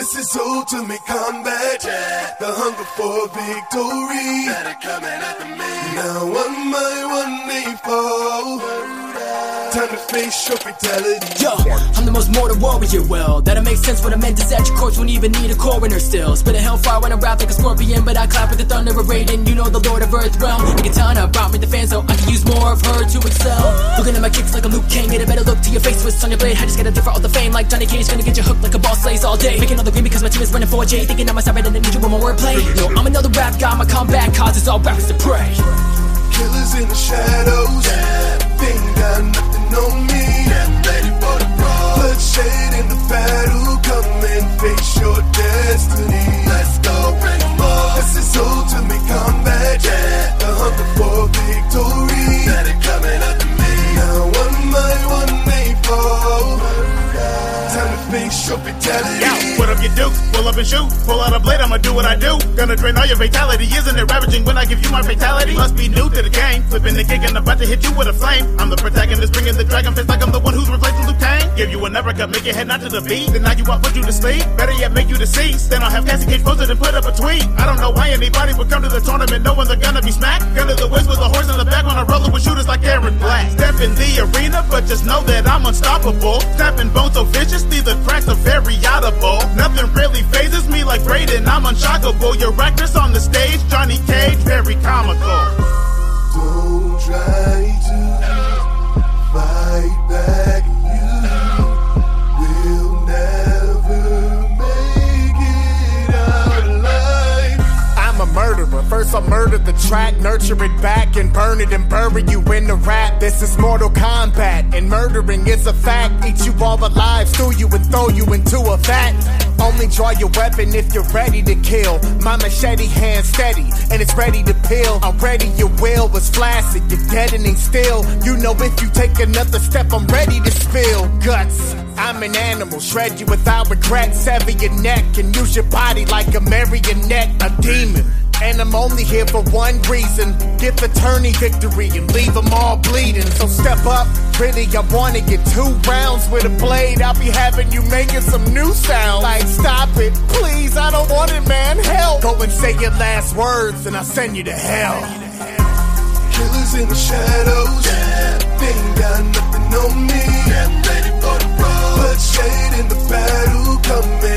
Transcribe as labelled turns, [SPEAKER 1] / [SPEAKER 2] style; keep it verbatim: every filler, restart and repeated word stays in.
[SPEAKER 1] This is ultimate combat. Yeah. The hunger for victory. Better coming after me. Now one by one they fall. Time to face your fatality.
[SPEAKER 2] Yo, I'm the most mortal warrior. Well, that'll make sense when I'm meant to set your course. Won't even need a coroner still. Spit a hellfire when I rap like a scorpion, but I clap with the thunder of Raiden. You know the Lord of Earth realm. A katana brought me the fans, so I can use more of her to excel. Looking at my kicks like I'm Luke King. Get a better look to your face, twist on your blade. I just gotta differ all the fame like Johnny Cage. Gonna get you hooked like a ball slays all day. Making all the green because my team is running four J. Thinking I'm a side and I need you with my wordplay. Yo, I'm another rap guy. My comeback causes all rappers to pray.
[SPEAKER 1] Killers in the shadows. Yeah. They ain't got nothing on me. Yeah, ready for the brawl. Bloodshed in the battle. Come and face your destiny. Let's go, bring them all. This is ultimate combat. Yeah, the hunger for victory. Better coming after me. Now one by one they fall. Time to face your fatality.
[SPEAKER 3] Yeah, what up you do? Pull up and shoot. Pull out a blade, I'ma do what I do. Gonna drain all your fatality. Isn't it ravaging when I give you my fatality? Must be new to the game. Flipping the kick and about to hit you with a flame. I'm the protagonist, bringing the dragon fist like I'm the one who's replacing Liu Kang. Give you an uppercut, make your head not to the beat. Then knock you out, put you to sleep. Better yet, make you deceased. Then I'll have Cassie Cage posted and put up a tweet. I don't know why anybody would come to the tournament knowing they're gonna be smacked. Gun to the waist with a horse in the back on a roller with shooters like Aaron Black. Step in the arena, but just know that I'm unstoppable. Snapping bones so viciously, the cracks are very audible. Nothing really phases me like Raiden, I'm unshockable. Your actress on the stage, Johnny Cage, very comical.
[SPEAKER 1] Don't try to fight back, you will never make it out alive.
[SPEAKER 4] I'm a murderer. First I murder the track, nurture it back and burn it and bury you in the rap. This is Mortal Kombat and murdering is a fact. Eat you all alive, stew you and throw you into a vat. Only draw your weapon if you're ready to kill. My machete hand steady and it's ready to peel. Already your will was flaccid, you're deadening still. You know if you take another step I'm ready to spill guts. I'm an animal, shred you without regret. Sever your neck and use your body like a marionette. A demon, and I'm only here for one reason. Give attorney victory and leave them all bleeding. So step up, really I wanna get two rounds with a blade. I'll be having you making some new sounds. Like stop it, please, I don't want it man, help. Go and say your last words and I'll send you to hell.
[SPEAKER 1] Killers in the shadows. Yeah. They ain't got nothing on me. Yeah, ready for the brawl. Bloodshed in the battle. Come